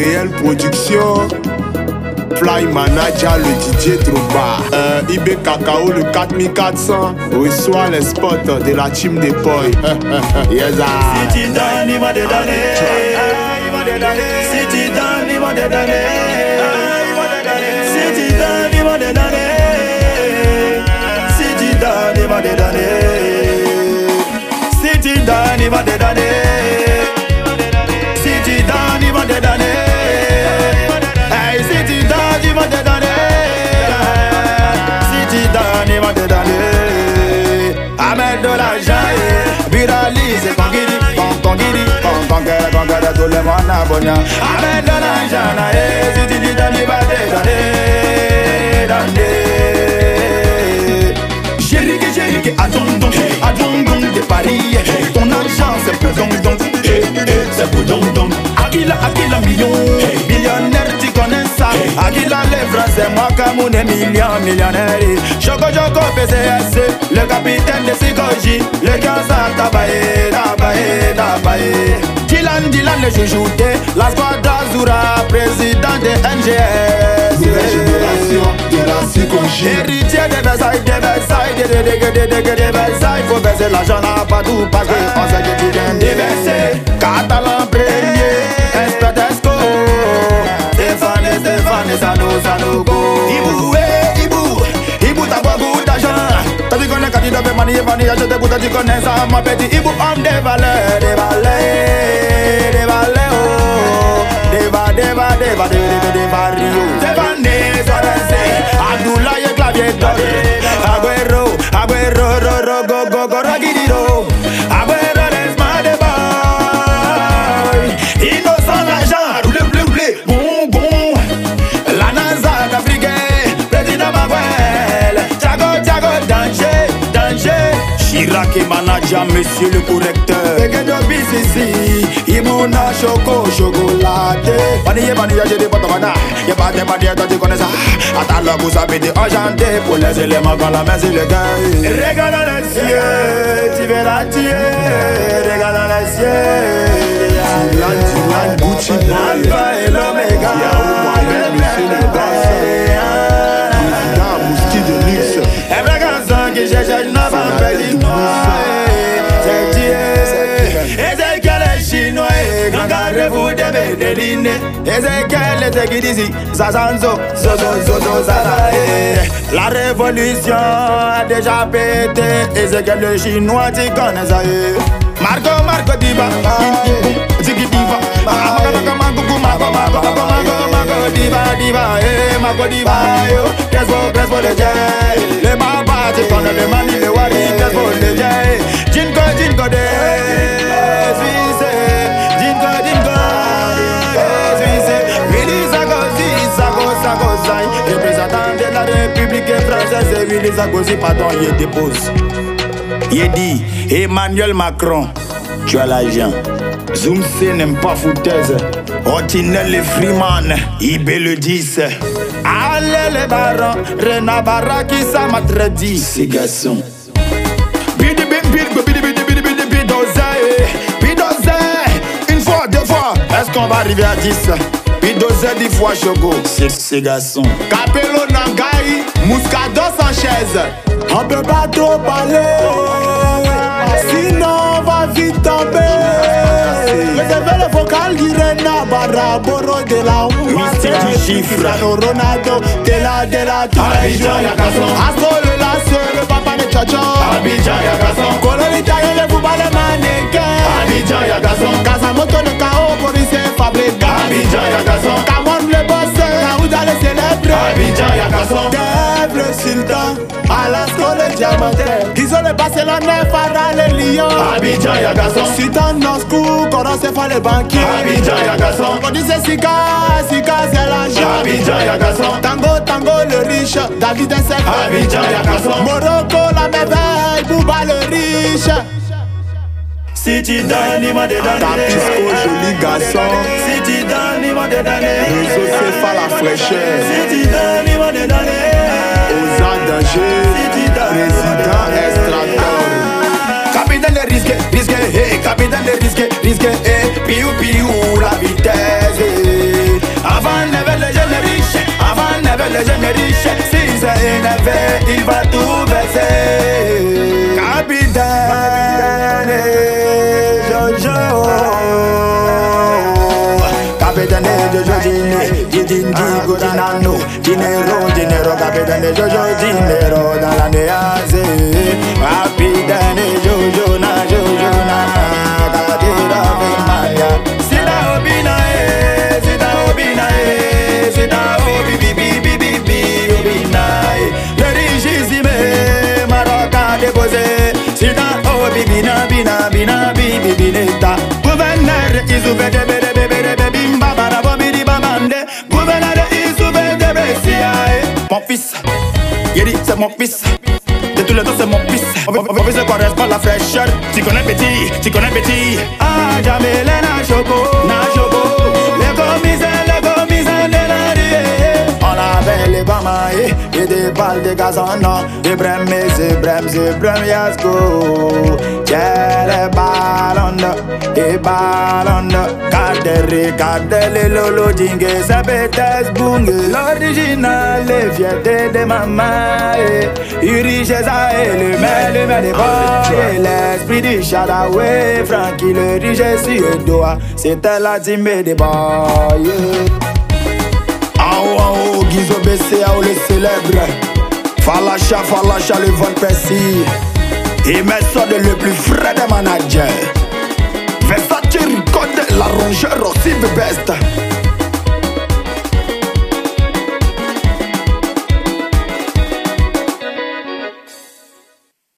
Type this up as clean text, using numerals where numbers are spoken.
Réel Production, Fly Manager, le DJ Trouba, IB Cacao, le 4400, reçoit les spots de la team des boys. Yes, si tu donnes, il va te donner. Si tu donnes, il va te donner. Si tu donnes, il va te donner. Si tu donnes, il va te donner. Si tu donnes, il va te donner. Si tu donnes, il va te donner. Hey, si tu donnes, il va te donner. Si tu donnes, il va te donner. Amène de l'argent et viralise Kongiri, Kongiri, Kongiri, tout le monde a bonheur. Amène de l'argent et si tu dis donne, il va te donner. Chérie, à don de Paris. Ton argent c'est pour don, c'est pour don. Akila million, millionnaire tu connais ça. Akila les Français, moi comme on est millionnaire. Choco PCS, le capitaine de Sikoji. Le Kansa tabaye. Dylan le chouchouté. La squad Azura, président de NGS. Nouvelle génération de la Sikoji. Héritier de Versailles, faut baisser l'argent là partout parce que on sait que tu viens de verser. Catalan premier, Espedesco, Stéphane, Sanogo. Ibou, t'as beaucoup d'argent. T'as dit qu'on est candidat de manier, acheter pour tu connais ça, ma petite Ibou, homme des valeurs, des barrios. Abdoulaye clavier doré. Agüero, go, raguidiro. Agüero, laisse-moi des boys. Innocent l'argent, roulé, bon. La NASA d'Africain, président Maguel. Thiago, danger. Chirac et manager, monsieur le correcteur. Peguedo BCC, Ibouna chocolaté. Vanille, j'ai des potes mana. Y'a pas de manière, toi tu connais ça. Attends là, vous avez des enchanté. Pour les éléments quand la main c'est le gars. Regarde dans les cieux, tu verras tuer. Regarde dans les cieux. Dylan, Gucci, Alpha et l'Omega. Président Mouski de luxe. Every garçon qui cherche une femme belle. Ezekiel est chinois et grand carrefour de Medellin. Ezekiel est Gidizi, Zazanzo, Zozo, Zarae. La révolution a déjà pété. Ezekiel le chinois, tu connais ça. Marco Diva, Ziggy Diva, Marco Diva, Crespo le jay. Les mapas, tu connais le mani, le wari, Crespo le jay. Jinko de Suisse, Jinko Suisse. Willy Sagosi, représentant de la République française. Willy Sagosi, pardon, il dépose. Il dit Emmanuel Macron, tu as l'argent. Zoom C n'aime pas foutaise. Otinel les Freeman, IB le 10. Allez les barons, Rena Baraki, ça m'a très dit. Ces garçons. Une fois, deux fois, est-ce qu'on va arriver à 10? Bidozé 10 fois Choco, ces garçons. Capello Nangai, Muscado Sanchez. On peut pas trop parler, sinon on va vite tomber. Réservez le vocal d'Irena Barra, Boro de la Mystique du chiffre. Cristiano Ronaldo, de la Abidjan Yakason. Astro le lasso, le papa de Chacho. Abidjan Yakason. Colorita et le football le mannequin. Abidjan Yakason. Kazamoto le KO, Boris et Fabrega. Abidjan Yakason. Camon le boss, Raouda le célèbre. Abidjan Yakason. Dave le sultan, Alasco le diamantin. Ils ont le Barcelone, Fara le lion. Abidjan Yakason. Sultan Noscou, Coran c'est pas le banquier. Abidjan Yakason. On dit c'est Sika c'est l'argent. Abidjan Yakason. Tango le riche, David Insect. Abidjan Yakason. Morocco la merveille, Bouba le riche. Si tu donnes, il m'a donné. Tapisco, joli garçon. Si tu donnes, il m'a donné. Réseau Céphale la fraîcheur. Si tu donnes, il m'a donné. Osa danger. Président extracteur. Capitaine de risque, capitaine de risque, piou, la vitesse. jeune riche, si c'est énervé, il va tout baisser. Capitaine Jojo, capitaine Jojo, dinero, capitaine Jojo, dinero, dans la néazé. Capitaine Jojo, na, Kadira Vemaya. Sida obina sida obina sida obi obina le rigissime maroca déposé. Sida obi bina bineta. Gouverneur Isoube de bebe bimba barabobi di babande. Gouverneur Isoube de Bessiae. Mon fils, Yeri c'est mon fils. De tous les temps c'est mon fils. On veut se correspond la fraîcheur. Tu connais petit. Ah jamais na choco. Les commissaires de la rue. On avait les bamailles et des balles de gaz en or. Des brèmes, yasko. Tiens les ballons de Cadere, lolo dingue, ça pétasse bungue. L'original, les fiertés de maman. Il richesse à le maire des boys. Et l'esprit du Chadaway, Frankie le richesse sur le doigt. C'était la team des boys. Ah, Guizo BCA ou le célèbre. Falacha, le Von Percy. Et mes sortes le plus frais des managers. Versace, Ricotte, la rongeur aussi best.